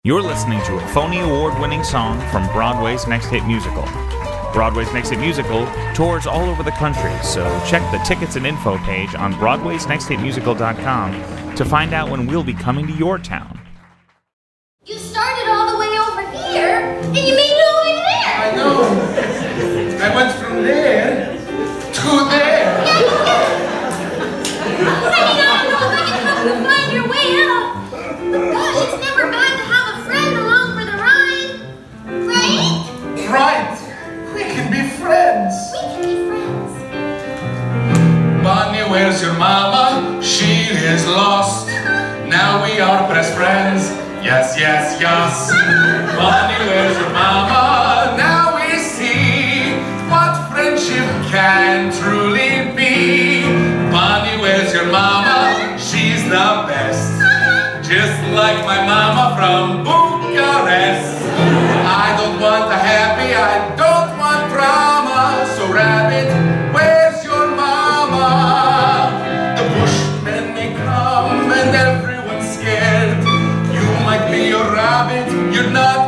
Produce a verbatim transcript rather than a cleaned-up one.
You're listening to a phony award-winning song from Broadway's Next Hit Musical. Broadway's Next Hit Musical tours all over the country, so check the tickets and info page on broadways next hit musical dot com to find out when we'll be coming to your town. You started all the way over here, and you made it all the way to there! I know. I went from there to there. I mean, I don't know if I can help you find your way out. But gosh, it's never bad to have a friend along for the ride. Right? Right. We can be friends. We can be friends. Bonnie, where's your mama? She is lost. Now we are best friends. Yes, yes, yes. Bonnie, where's your mama? Now we see what friendship can truly be. Bonnie, where's your mama? She's the best. Just like my mama from Bucharest. I don't want a happy, I don't want drama. So rabbit, where's your mama? The bushmen may come and everyone's scared. You might be a rabbit, you're not